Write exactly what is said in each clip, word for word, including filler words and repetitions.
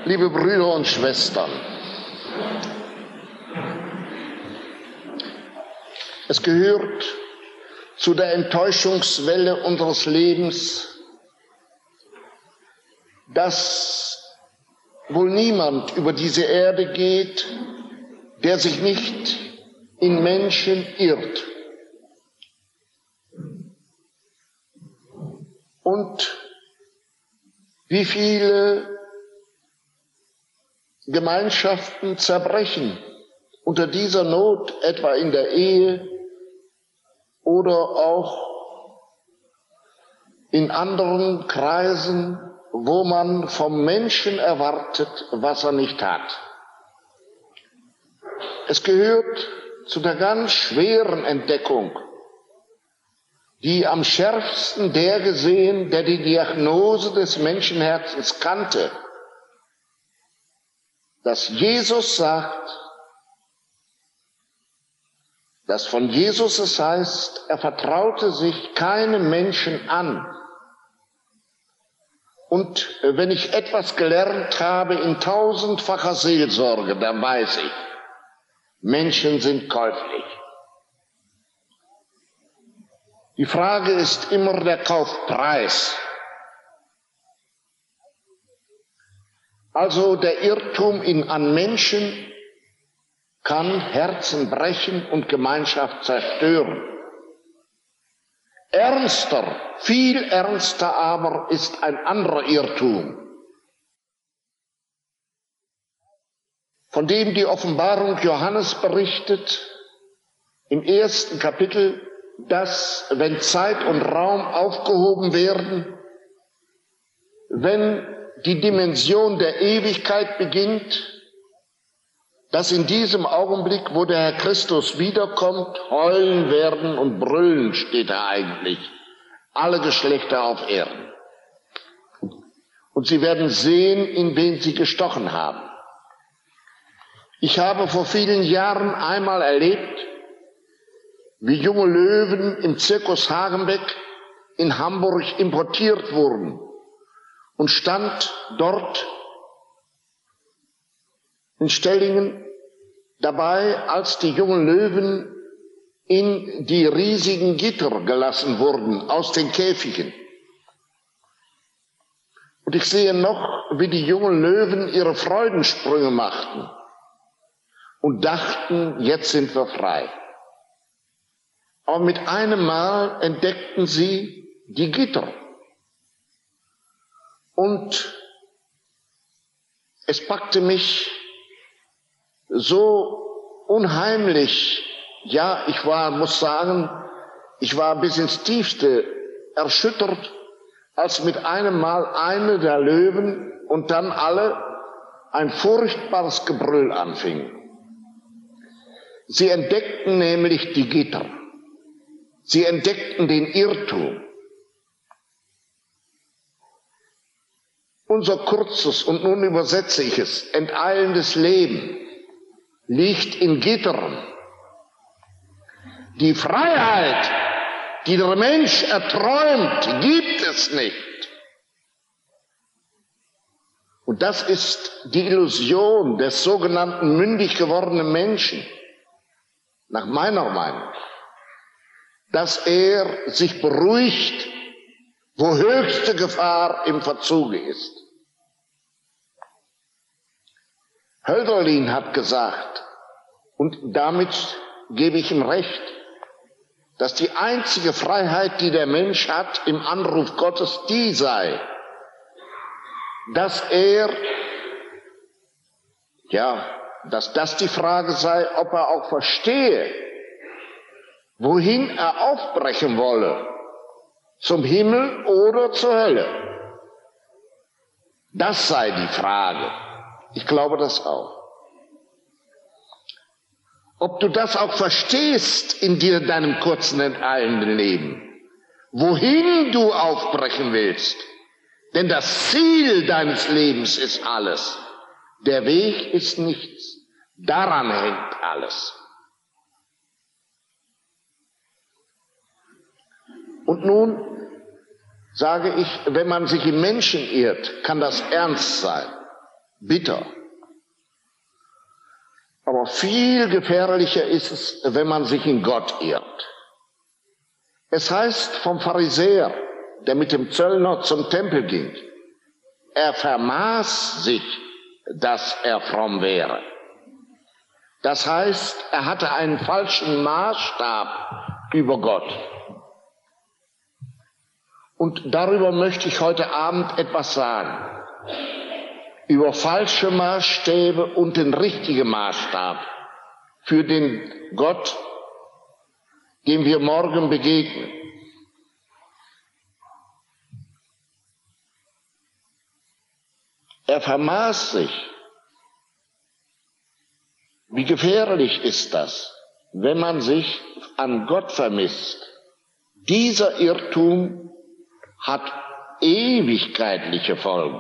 Liebe Brüder und Schwestern, es gehört zu der Enttäuschungswelle unseres Lebens, dass wohl niemand über diese Erde geht, der sich nicht in Menschen irrt. Und wie viele Gemeinschaften zerbrechen unter dieser Not, etwa in der Ehe oder auch in anderen Kreisen, wo man vom Menschen erwartet, was er nicht hat. Es gehört zu der ganz schweren Entdeckung, die am schärfsten der gesehen, der die Diagnose des Menschenherzens kannte, dass Jesus sagt, dass von Jesus es heißt, er vertraute sich keinem Menschen an. Und wenn ich etwas gelernt habe in tausendfacher Seelsorge, dann weiß ich, Menschen sind käuflich. Die Frage ist immer der Kaufpreis. Also der Irrtum in, an Menschen kann Herzen brechen und Gemeinschaft zerstören. Ernster, viel ernster aber ist ein anderer Irrtum, von dem die Offenbarung Johannes berichtet, im ersten Kapitel, dass, wenn Zeit und Raum aufgehoben werden, wenn die Dimension der Ewigkeit beginnt, dass in diesem Augenblick, wo der Herr Christus wiederkommt, heulen werden und brüllen, steht da eigentlich, alle Geschlechter auf Erden. Und sie werden sehen, in wen sie gestochen haben. Ich habe vor vielen Jahren einmal erlebt, wie junge Löwen im Zirkus Hagenbeck in Hamburg importiert wurden und stand dort in Stellingen dabei, als die jungen Löwen in die riesigen Gitter gelassen wurden aus den Käfigen. Und ich sehe noch, wie die jungen Löwen ihre Freudensprünge machten und dachten, jetzt sind wir frei. Aber mit einem Mal entdeckten sie die Gitter. Und es packte mich so unheimlich. Ja, ich war, muss sagen, ich war bis ins Tiefste erschüttert, als mit einem Mal eine der Löwen und dann alle ein furchtbares Gebrüll anfingen. Sie entdeckten nämlich die Gitter. Sie entdeckten den Irrtum. Unser kurzes, und nun übersetze ich es, enteilendes Leben liegt in Gittern. Die Freiheit, die der Mensch erträumt, gibt es nicht. Und das ist die Illusion des sogenannten mündig gewordenen Menschen, nach meiner Meinung, dass er sich beruhigt, wo höchste Gefahr im Verzuge ist. Hölderlin hat gesagt, und damit gebe ich ihm recht, dass die einzige Freiheit, die der Mensch hat im Anruf Gottes, die sei, dass er, ja, dass das die Frage sei, ob er auch verstehe, wohin er aufbrechen wolle, zum Himmel oder zur Hölle. Das sei die Frage. Ich glaube das auch. Ob du das auch verstehst in dir, deinem kurzen, enteilenden Leben, wohin du aufbrechen willst, denn das Ziel deines Lebens ist alles. Der Weg ist nichts. Daran hängt alles. Und nun sage ich, wenn man sich im Menschen irrt, kann das ernst sein. bitter. Aber viel gefährlicher ist es, wenn man sich in Gott irrt. Es heißt vom Pharisäer, der mit dem Zöllner zum Tempel ging, er vermaß sich, dass er fromm wäre. Das heißt, er hatte einen falschen Maßstab über Gott. Und darüber möchte ich heute Abend etwas sagen. Über falsche Maßstäbe und den richtigen Maßstab für den Gott, dem wir morgen begegnen. Er vermaß sich. Wie gefährlich ist das, wenn man sich an Gott vermisst? Dieser Irrtum hat ewigkeitliche Folgen.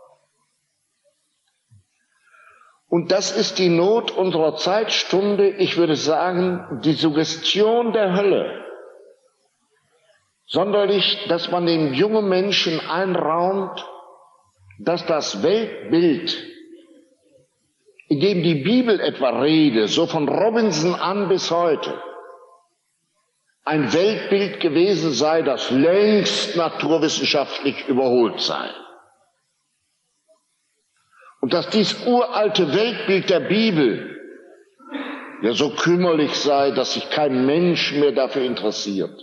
Und das ist die Not unserer Zeitstunde, ich würde sagen, die Suggestion der Hölle. Sonderlich, dass man den jungen Menschen einraumt, dass das Weltbild, in dem die Bibel etwa rede, so von Robinson an bis heute, ein Weltbild gewesen sei, das längst naturwissenschaftlich überholt sei. Und dass dies uralte Weltbild der Bibel ja so kümmerlich sei, dass sich kein Mensch mehr dafür interessiert.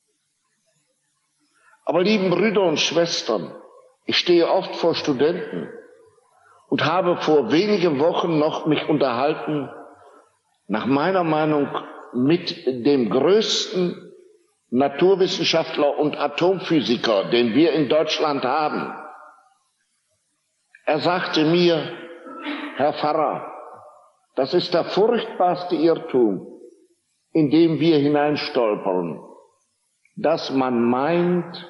Aber lieben Brüder und Schwestern, ich stehe oft vor Studenten und habe vor wenigen Wochen noch mich unterhalten, nach meiner Meinung mit dem größten Naturwissenschaftler und Atomphysiker, den wir in Deutschland haben. Er sagte mir, Herr Pfarrer, das ist der furchtbarste Irrtum, in dem wir hineinstolpern, dass man meint,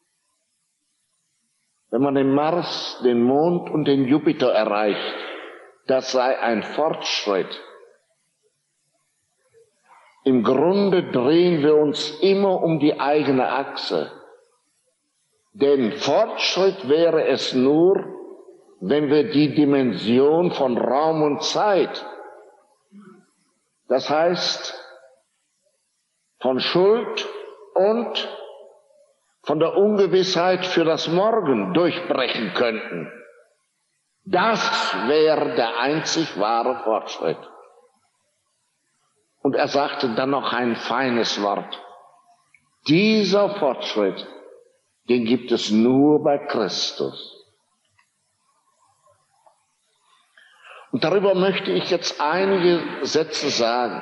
wenn man den Mars, den Mond und den Jupiter erreicht, das sei ein Fortschritt. Im Grunde drehen wir uns immer um die eigene Achse. Denn Fortschritt wäre es nur, wenn wir die Dimension von Raum und Zeit, das heißt von Schuld und von der Ungewissheit für das Morgen durchbrechen könnten. Das wäre der einzig wahre Fortschritt. Und er sagte dann noch ein feines Wort. Dieser Fortschritt, den gibt es nur bei Christus. Und darüber möchte ich jetzt einige Sätze sagen.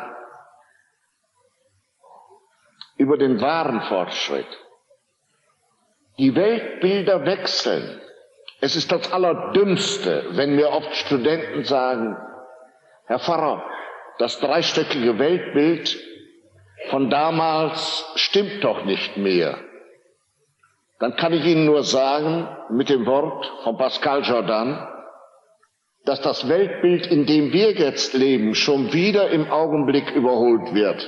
Über den wahren Fortschritt. Die Weltbilder wechseln. Es ist das Allerdümmste, wenn mir oft Studenten sagen, Herr Pfarrer, das dreistöckige Weltbild von damals stimmt doch nicht mehr. Dann kann ich Ihnen nur sagen, mit dem Wort von Pascal Jordan, dass das Weltbild, in dem wir jetzt leben, schon wieder im Augenblick überholt wird.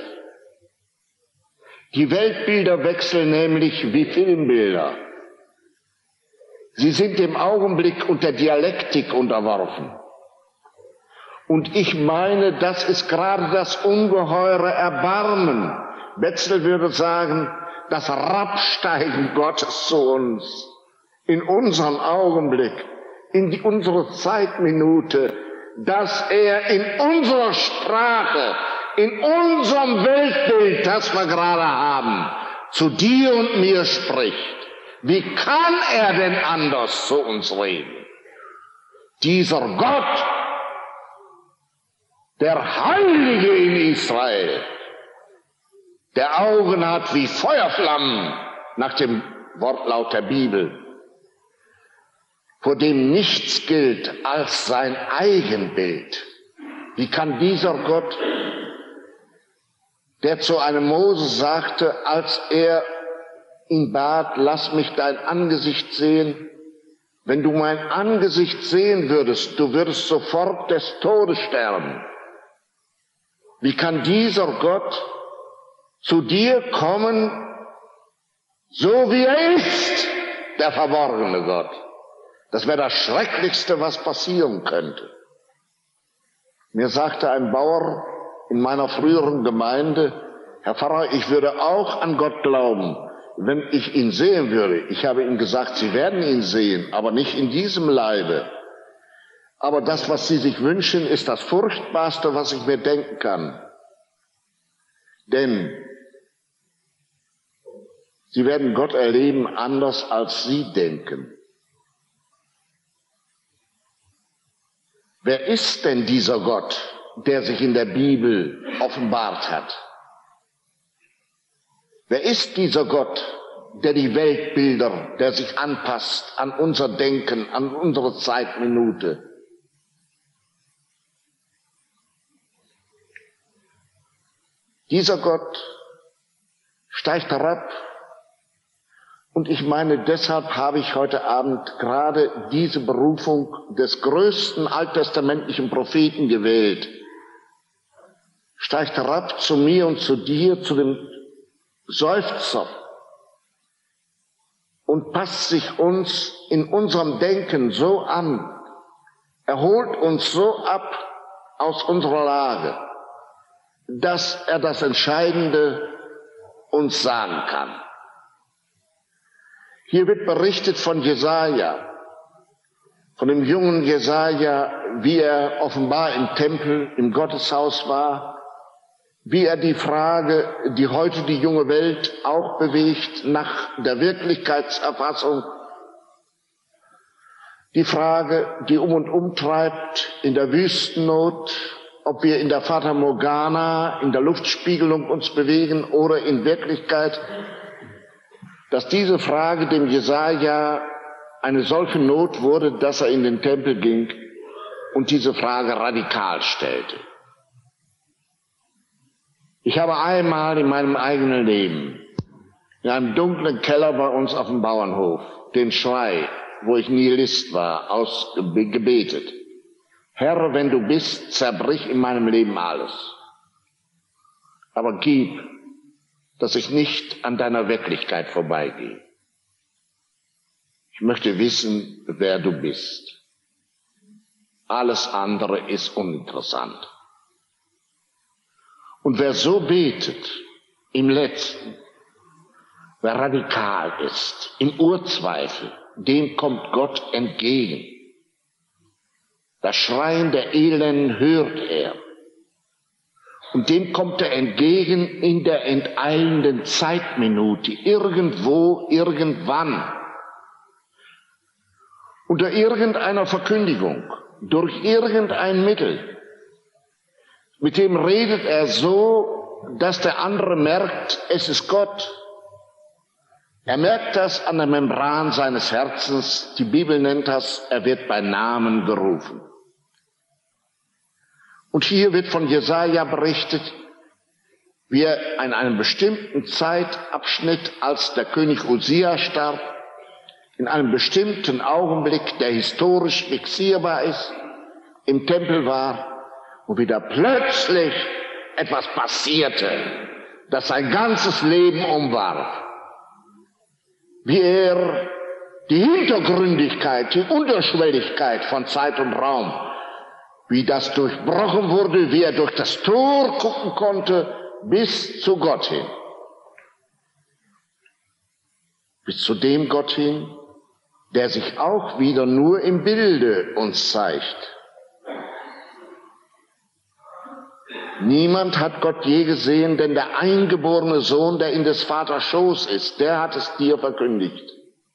Die Weltbilder wechseln nämlich wie Filmbilder. Sie sind im Augenblick unter Dialektik unterworfen. Und ich meine, das ist gerade das ungeheure Erbarmen. Wetzel würde sagen, das Herabsteigen Gottes zu uns, in unseren Augenblick, in die, unsere Zeitminute, dass er in unserer Sprache, in unserem Weltbild, das wir gerade haben, zu dir und mir spricht. Wie kann er denn anders zu uns reden? Dieser Gott, der Heilige in Israel, der Augen hat wie Feuerflammen, nach dem Wortlaut der Bibel, vor dem nichts gilt als sein Eigenbild. Wie kann dieser Gott, der zu einem Moses sagte, als er ihn bat, lass mich dein Angesicht sehen, wenn du mein Angesicht sehen würdest, du würdest sofort des Todes sterben. Wie kann dieser Gott zu dir kommen, so wie er ist, der verborgene Gott? Das wäre das Schrecklichste, was passieren könnte. Mir sagte ein Bauer in meiner früheren Gemeinde, Herr Pfarrer, ich würde auch an Gott glauben, wenn ich ihn sehen würde. Ich habe ihm gesagt, Sie werden ihn sehen, aber nicht in diesem Leibe. Aber das, was Sie sich wünschen, ist das Furchtbarste, was ich mir denken kann. Denn Sie werden Gott erleben anders, als Sie denken. Wer ist denn dieser Gott, der sich in der Bibel offenbart hat? Wer ist dieser Gott, der die Weltbilder, der sich anpasst an unser Denken, an unsere Zeitminute? Dieser Gott steigt herab. Und ich meine, deshalb habe ich heute Abend gerade diese Berufung des größten alttestamentlichen Propheten gewählt. Steigt herab zu mir und zu dir, zu dem Seufzer und passt sich uns in unserem Denken so an. Er holt uns so ab aus unserer Lage, dass er das Entscheidende uns sagen kann. Hier wird berichtet von Jesaja, von dem jungen Jesaja, wie er offenbar im Tempel, im Gotteshaus war, wie er die Frage, die heute die junge Welt auch bewegt, nach der Wirklichkeitserfassung, die Frage, die um und um treibt in der Wüstennot, ob wir in der Fata Morgana, in der Luftspiegelung uns bewegen oder in Wirklichkeit, dass diese Frage dem Jesaja eine solche Not wurde, dass er in den Tempel ging und diese Frage radikal stellte. Ich habe einmal in meinem eigenen Leben in einem dunklen Keller bei uns auf dem Bauernhof den Schrei, wo ich Nihilist war, ausgebetet. Herr, wenn du bist, zerbrich in meinem Leben alles. Aber gib, dass ich nicht an deiner Wirklichkeit vorbeigehe. Ich möchte wissen, wer du bist. Alles andere ist uninteressant. Und wer so betet, im Letzten, wer radikal ist, im Urzweifel, dem kommt Gott entgegen. Das Schreien der Elenden hört er. Und dem kommt er entgegen in der enteilenden Zeitminute, irgendwo, irgendwann. Unter irgendeiner Verkündigung, durch irgendein Mittel. Mit dem redet er so, dass der andere merkt, es ist Gott. Er merkt das an der Membran seines Herzens. Die Bibel nennt das, er wird bei Namen gerufen. Und hier wird von Jesaja berichtet, wie er in einem bestimmten Zeitabschnitt, als der König Usia starb, in einem bestimmten Augenblick, der historisch fixierbar ist, im Tempel war, wo wieder plötzlich etwas passierte, das sein ganzes Leben umwarf. Wie er die Hintergründigkeit, die Unterschwelligkeit von Zeit und Raum, wie das durchbrochen wurde, wie er durch das Tor gucken konnte, bis zu Gott hin. Bis zu dem Gott hin, der sich auch wieder nur im Bilde uns zeigt. Niemand hat Gott je gesehen, denn der eingeborene Sohn, der in des Vaters Schoß ist, der hat es dir verkündigt.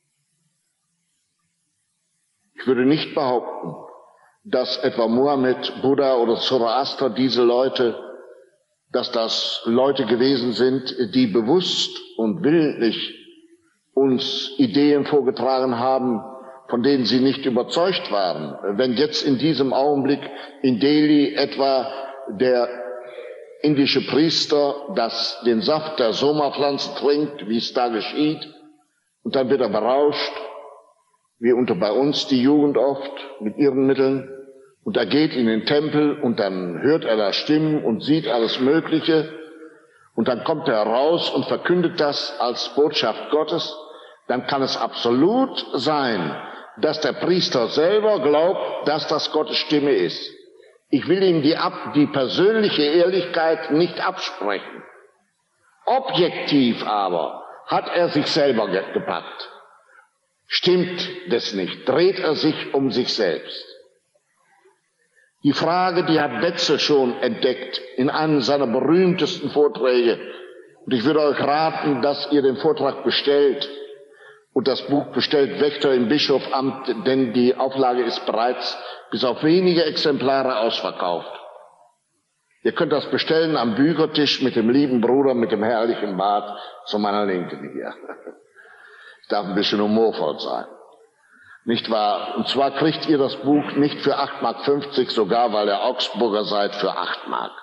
Ich würde nicht behaupten, dass etwa Mohammed, Buddha oder Zoroaster, diese Leute, dass das Leute gewesen sind, die bewusst und willentlich uns Ideen vorgetragen haben, von denen sie nicht überzeugt waren. Wenn jetzt in diesem Augenblick in Delhi etwa der indische Priester das, den Saft der Soma-Pflanze trinkt, wie es da geschieht, und dann wird er berauscht, wie unter bei uns die Jugend oft mit ihren Mitteln, und er geht in den Tempel und dann hört er da Stimmen und sieht alles Mögliche, und dann kommt er raus und verkündet das als Botschaft Gottes, dann kann es absolut sein, dass der Priester selber glaubt, dass das Gottes Stimme ist. Ich will ihm die, ab, die persönliche Ehrlichkeit nicht absprechen. Objektiv aber hat er sich selber gepackt. Stimmt das nicht, dreht er sich um sich selbst. Die Frage, die hat Betzel schon entdeckt in einem seiner berühmtesten Vorträge. Und ich würde euch raten, dass ihr den Vortrag bestellt und das Buch bestellt Wächter im Bischofamt, denn die Auflage ist bereits bis auf wenige Exemplare ausverkauft. Ihr könnt das bestellen am Büchertisch mit dem lieben Bruder mit dem herrlichen Bart zu meiner Linken hier. Ich darf ein bisschen humorvoll sein. Nicht wahr? Und zwar kriegt ihr das Buch nicht für acht Mark fünfzig, sogar weil ihr Augsburger seid, für acht Mark.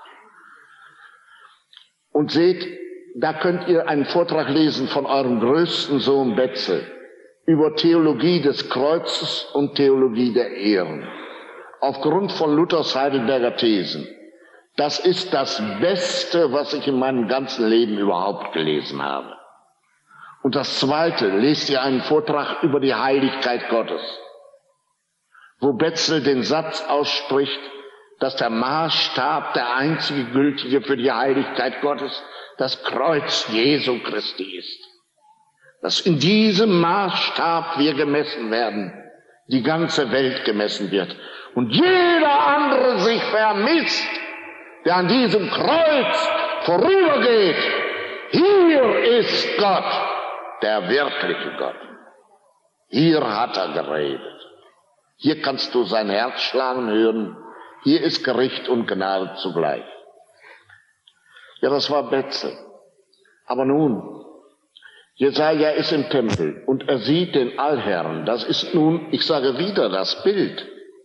Und seht, da könnt ihr einen Vortrag lesen von eurem größten Sohn Betzel über Theologie des Kreuzes und Theologie der Ehren. Aufgrund von Luthers Heidelberger Thesen. Das ist das Beste, was ich in meinem ganzen Leben überhaupt gelesen habe. Und das Zweite, lest ihr einen Vortrag über die Heiligkeit Gottes, wo Betzel den Satz ausspricht, dass der Maßstab, der einzige gültige für die Heiligkeit Gottes, das Kreuz Jesu Christi ist. Dass in diesem Maßstab wir gemessen werden, die ganze Welt gemessen wird. Und jeder andere sich vermisst, der an diesem Kreuz vorübergeht. Hier ist Gott, der wirkliche Gott. Hier hat er geredet. Hier kannst du sein Herz schlagen hören. Hier ist Gericht und Gnade zugleich. Ja, das war Betzel. Aber nun, Jesaja ist im Tempel und er sieht den Allherrn. Das ist nun, ich sage wieder, das Bild,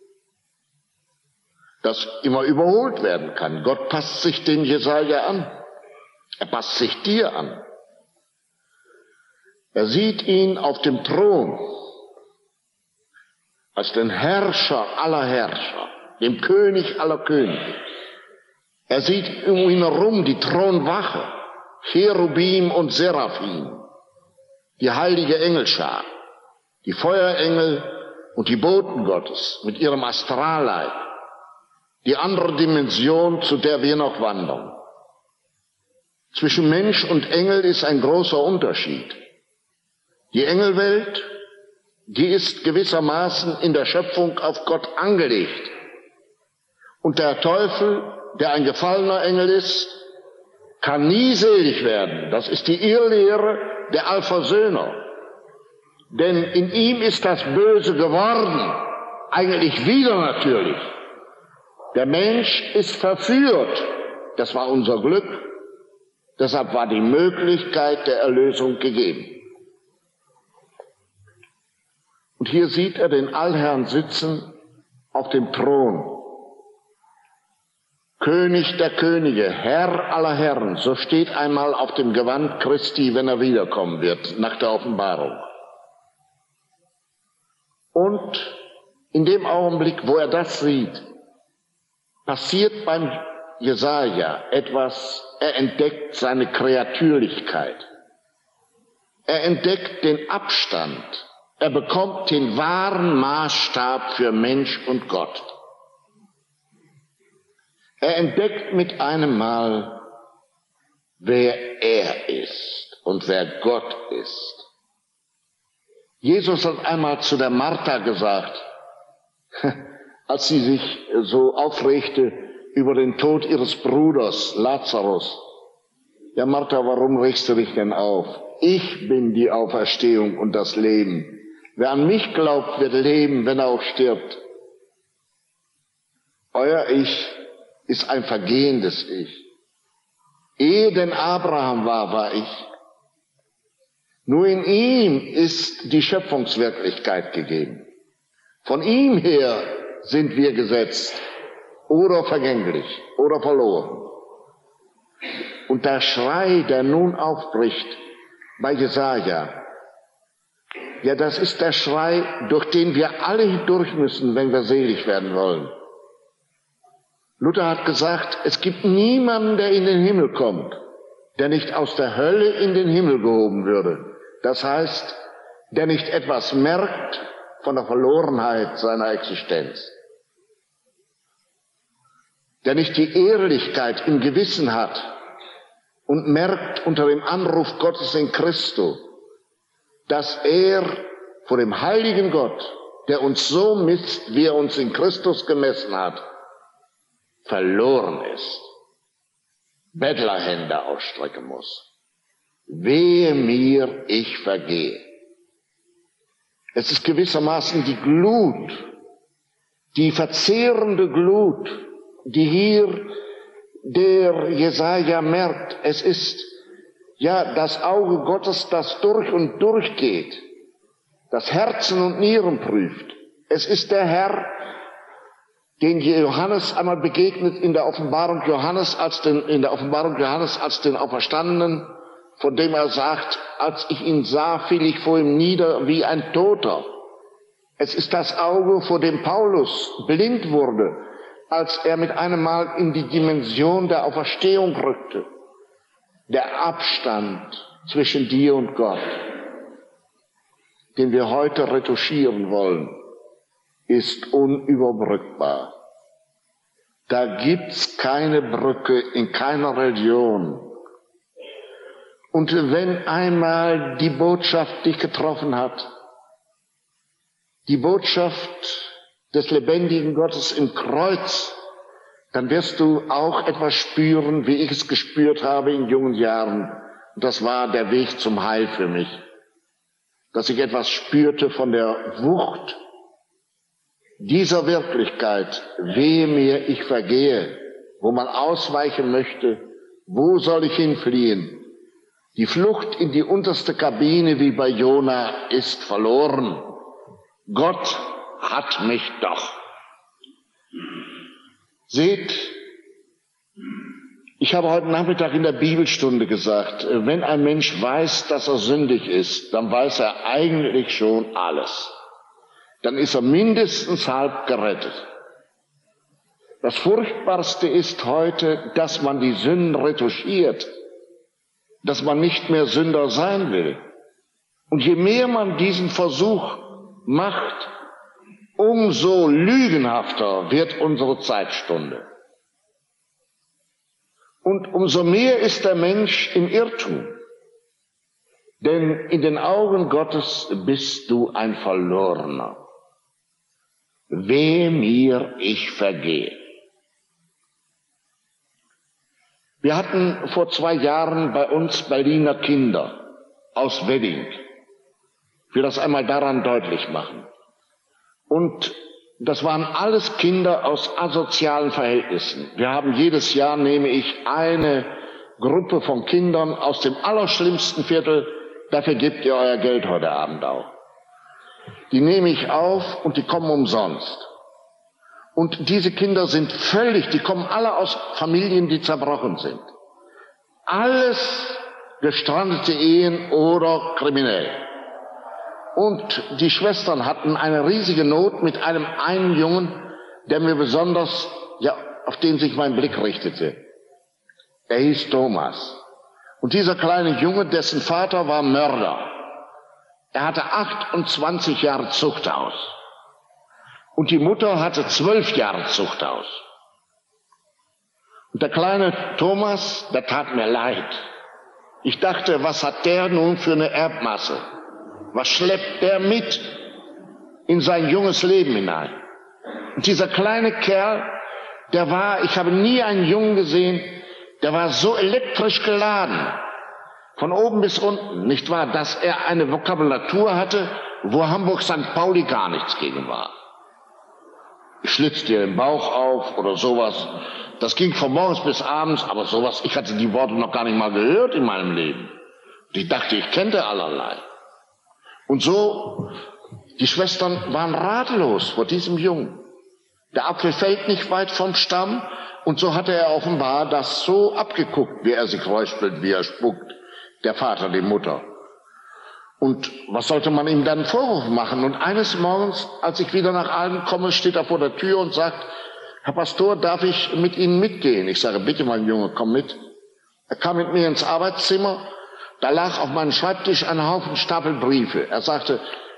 das immer überholt werden kann. Gott passt sich dem Jesaja an. Er passt sich dir an. Er sieht ihn auf dem Thron als den Herrscher aller Herrscher, dem König aller Könige. Er sieht um ihn herum die Thronwache, Cherubim und Seraphim, die heilige Engelschar, die Feuerengel und die Boten Gottes mit ihrem Astralleib, die andere Dimension, zu der wir noch wandern. Zwischen Mensch und Engel ist ein großer Unterschied. Die Engelwelt, die ist gewissermaßen in der Schöpfung auf Gott angelegt. Und der Teufel, der ein gefallener Engel ist, kann nie selig werden. Das ist die Irrlehre der Allversöhner. Denn in ihm ist das Böse geworden, eigentlich wieder natürlich. Der Mensch ist verführt. Das war unser Glück. Deshalb war die Möglichkeit der Erlösung gegeben. Und hier sieht er den Allherrn sitzen auf dem Thron. König der Könige, Herr aller Herren, so steht einmal auf dem Gewand Christi, wenn er wiederkommen wird, nach der Offenbarung. Und in dem Augenblick, wo er das sieht, passiert beim Jesaja etwas, er entdeckt seine Kreatürlichkeit. Er entdeckt den Abstand. Er bekommt den wahren Maßstab für Mensch und Gott. Er entdeckt mit einem Mal, wer er ist und wer Gott ist. Jesus hat einmal zu der Martha gesagt, als sie sich so aufregte über den Tod ihres Bruders Lazarus. Ja, Martha, warum regst du dich denn auf? Ich bin die Auferstehung und das Leben. Wer an mich glaubt, wird leben, wenn er auch stirbt. Euer Ich ist ein vergehendes Ich. Ehe denn Abraham war, war ich. Nur in ihm ist die Schöpfungswirklichkeit gegeben. Von ihm her sind wir gesetzt, oder vergänglich, oder verloren. Und der Schrei, der nun aufbricht bei Jesaja, ja, das ist der Schrei, durch den wir alle hindurch müssen, wenn wir selig werden wollen. Luther hat gesagt, es gibt niemanden, der in den Himmel kommt, der nicht aus der Hölle in den Himmel gehoben würde. Das heißt, der nicht etwas merkt von der Verlorenheit seiner Existenz. Der nicht die Ehrlichkeit im Gewissen hat und merkt unter dem Anruf Gottes in Christo, dass er vor dem heiligen Gott, der uns so misst, wie er uns in Christus gemessen hat, verloren ist, Bettlerhände ausstrecken muss. Wehe mir, ich vergehe. Es ist gewissermaßen die Glut, die verzehrende Glut, die hier der Jesaja merkt. Es ist ja das Auge Gottes, das durch und durch geht, das Herzen und Nieren prüft. Es ist der Herr, den Johannes einmal begegnet in der Offenbarung Johannes als den, in der Offenbarung Johannes als den Auferstandenen, von dem er sagt, als ich ihn sah, fiel ich vor ihm nieder wie ein Toter. Es ist das Auge, vor dem Paulus blind wurde, als er mit einem Mal in die Dimension der Auferstehung rückte. Der Abstand zwischen dir und Gott, den wir heute retuschieren wollen, ist unüberbrückbar. Da gibt's keine Brücke in keiner Religion. Und wenn einmal die Botschaft dich getroffen hat, die Botschaft des lebendigen Gottes im Kreuz, dann wirst du auch etwas spüren, wie ich es gespürt habe in jungen Jahren. Und das war der Weg zum Heil für mich. Dass ich etwas spürte von der Wucht dieser Wirklichkeit. Wehe mir, ich vergehe, wo man ausweichen möchte. Wo soll ich hinfliehen? Die Flucht in die unterste Kabine wie bei Jona ist verloren. Gott hat mich doch. Seht, ich habe heute Nachmittag in der Bibelstunde gesagt, wenn ein Mensch weiß, dass er sündig ist, dann weiß er eigentlich schon alles. Dann ist er mindestens halb gerettet. Das Furchtbarste ist heute, dass man die Sünden retuschiert, dass man nicht mehr Sünder sein will. Und je mehr man diesen Versuch macht, umso lügenhafter wird unsere Zeitstunde. Und umso mehr ist der Mensch im Irrtum. Denn in den Augen Gottes bist du ein Verlorener. Wehe mir, ich vergehe. Wir hatten vor zwei Jahren bei uns Berliner Kinder aus Wedding. Ich will das einmal daran deutlich machen. Und das waren alles Kinder aus asozialen Verhältnissen. Wir haben jedes Jahr, nehme ich eine Gruppe von Kindern aus dem allerschlimmsten Viertel, dafür gebt ihr euer Geld heute Abend auch. Die nehme ich auf und die kommen umsonst. Und diese Kinder sind völlig, die kommen alle aus Familien, die zerbrochen sind. Alles gestrandete Ehen oder kriminell. Und die Schwestern hatten eine riesige Not mit einem einen Jungen, der mir besonders, ja, auf den sich mein Blick richtete. Er hieß Thomas. Und dieser kleine Junge, dessen Vater war Mörder. Er hatte achtundzwanzig Jahre Zuchthaus. Und die Mutter hatte zwölf Jahre Zuchthaus. Und der kleine Thomas, der tat mir leid. Ich dachte, was hat der nun für eine Erbmasse? Was schleppt der mit in sein junges Leben hinein? Und dieser kleine Kerl, der war, ich habe nie einen Jungen gesehen, der war so elektrisch geladen. Von oben bis unten, nicht wahr? Dass er eine Vokabulatur hatte, wo Hamburg Sankt Pauli gar nichts gegen war. Schlitzt dir den Bauch auf oder sowas. Das ging von morgens bis abends, aber sowas, ich hatte die Worte noch gar nicht mal gehört in meinem Leben. Und ich dachte, ich kannte allerlei. Und so, die Schwestern waren ratlos vor diesem Jungen. Der Apfel fällt nicht weit vom Stamm und so hatte er offenbar das so abgeguckt, wie er sich räuspert, wie er spuckt, der Vater, die Mutter. Und was sollte man ihm dann einen Vorwurf machen? Und eines Morgens, als ich wieder nach Alden komme, steht er vor der Tür und sagt, Herr Pastor, darf ich mit Ihnen mitgehen? Ich sage, bitte, mein Junge, komm mit. Er kam mit mir ins Arbeitszimmer. Da lag auf meinem Schreibtisch ein Haufen Stapel Briefe. Er sagte,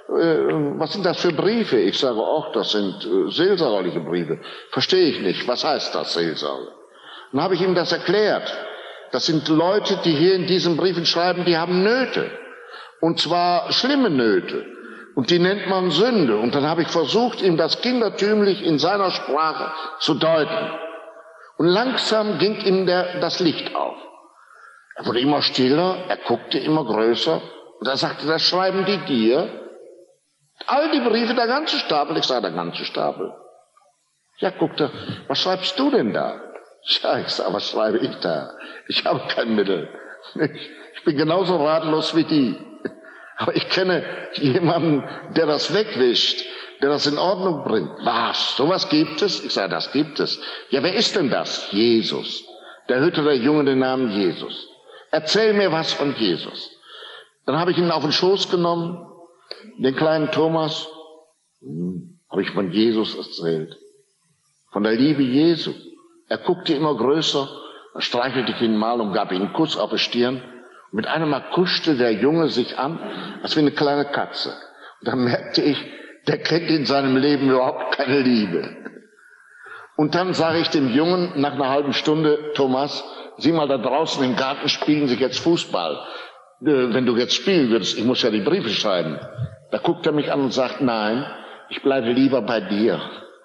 äh, was sind das für Briefe? Ich sage, ach, das sind äh, seelsorgerliche Briefe. Verstehe ich nicht. Was heißt das, Seelsorge? Dann habe ich ihm das erklärt. Das sind Leute, die hier in diesen Briefen schreiben, die haben Nöte. Und zwar schlimme Nöte. Und die nennt man Sünde. Und dann habe ich versucht, ihm das kindertümlich in seiner Sprache zu deuten. Und langsam ging ihm der, das Licht auf. Er wurde immer stiller, er guckte immer größer. Und er sagte, das schreiben die dir? All die Briefe, der ganze Stapel. Ich sage, der ganze Stapel. Ja, guckte, was schreibst du denn da? Ja, ich sage, was schreibe ich da? Ich habe kein Mittel. Ich, ich bin genauso ratlos wie die. Aber ich kenne jemanden, der das wegwischt, der das in Ordnung bringt. Was? Sowas gibt es? Ich sage, das gibt es. Ja, wer ist denn das? Jesus. Der hörte der Junge den Namen Jesus. Erzähl mir was von Jesus. Dann habe ich ihn auf den Schoß genommen, den kleinen Thomas, hm, habe ich von Jesus erzählt. Von der Liebe Jesu. Er guckte immer größer, dann streichelte ich ihn mal und gab ihm einen Kuss auf die Stirn. Und mit einem Mal kuschte der Junge sich an, als wie eine kleine Katze. Und dann merkte ich, der kennt in seinem Leben überhaupt keine Liebe. Und dann sage ich dem Jungen nach einer halben Stunde, Thomas, sieh mal, da draußen im Garten spielen sich jetzt Fußball. Wenn du jetzt spielen würdest, ich muss ja die Briefe schreiben. Da guckt er mich an und sagt, nein, ich bleibe lieber bei dir.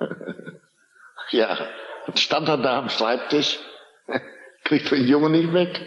Ja, dann stand er da am Schreibtisch, kriegt den Jungen nicht weg.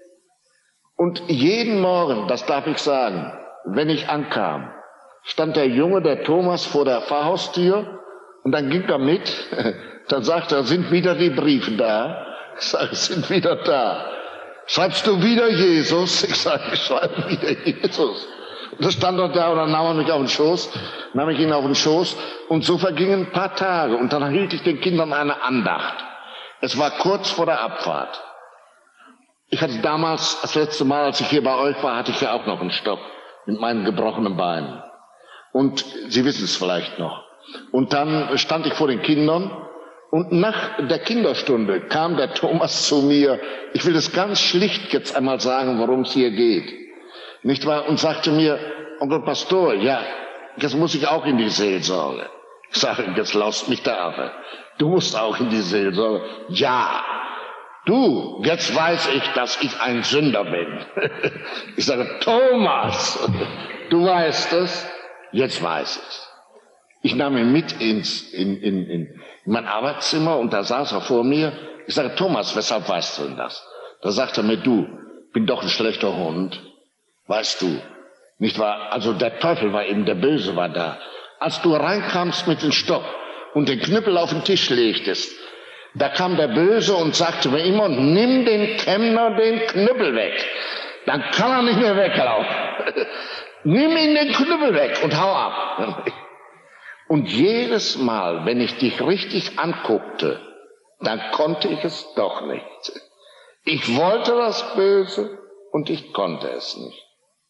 Und jeden Morgen, das darf ich sagen, wenn ich ankam, stand der Junge, der Thomas, vor der Pfarrhaustür und dann ging er mit. Dann sagte er, sind wieder die Briefe da? Ich sage, sind wieder da. Schreibst du wieder Jesus? Ich sage, ich schreibe wieder Jesus. Und dann stand er da und dann nahm er mich auf den Schoß, nahm ich ihn auf den Schoß und so vergingen ein paar Tage und dann hielt ich den Kindern eine Andacht. Es war kurz vor der Abfahrt. Ich hatte damals, das letzte Mal, als ich hier bei euch war, hatte ich ja auch noch einen Stock mit meinen gebrochenen Beinen. Und Sie wissen es vielleicht noch. Und dann stand ich vor den Kindern und nach der Kinderstunde kam der Thomas zu mir. Ich will das ganz schlicht jetzt einmal sagen, worum es hier geht. Nicht wahr? Und sagte mir, Onkel Pastor, ja, jetzt muss ich auch in die Seelsorge. Ich sage, jetzt laust mich der Affe. Du musst auch in die Seelsorge. Ja. Du, jetzt weiß ich, dass ich ein Sünder bin. Ich sage, Thomas, du weißt es, jetzt weiß ich's. Ich nahm ihn mit ins, in, in, in mein Arbeitszimmer und da saß er vor mir. Ich sage, Thomas, weshalb weißt du denn das? Da sagt er mir, du, bin doch ein schlechter Hund. Weißt du, nicht wahr? Also der Teufel war eben, der Böse war da. Als du reinkamst mit dem Stock und den Knüppel auf den Tisch legtest, da kam der Böse und sagte mir immer, nimm den Kemmner den Knüppel weg. Dann kann er nicht mehr weglaufen. Nimm ihn den Knüppel weg und hau ab. Und jedes Mal, wenn ich dich richtig anguckte, dann konnte ich es doch nicht. Ich wollte das Böse und ich konnte es nicht.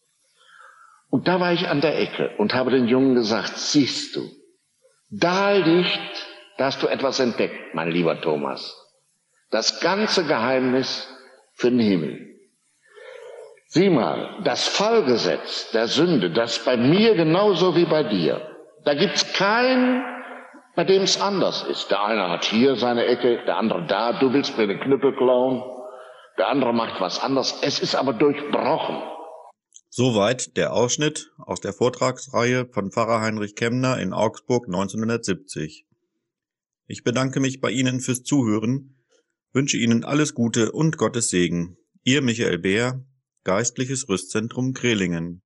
Und da war ich an der Ecke und habe den Jungen gesagt, siehst du, da liegt, da hast du etwas entdeckt, mein lieber Thomas. Das ganze Geheimnis für den Himmel. Sieh mal, das Fallgesetz der Sünde, das bei mir genauso wie bei dir. Da gibt's keinen, bei dem es anders ist. Der eine hat hier seine Ecke, der andere da. Du willst mir den Knüppel klauen. Der andere macht was anderes. Es ist aber durchbrochen. Soweit der Ausschnitt aus der Vortragsreihe von Pfarrer Heinrich Kemmner in Augsburg neunzehnhundertsiebzig. Ich bedanke mich bei Ihnen fürs Zuhören, wünsche Ihnen alles Gute und Gottes Segen. Ihr Michael Beer, Geistliches Rüstzentrum Krehlingen.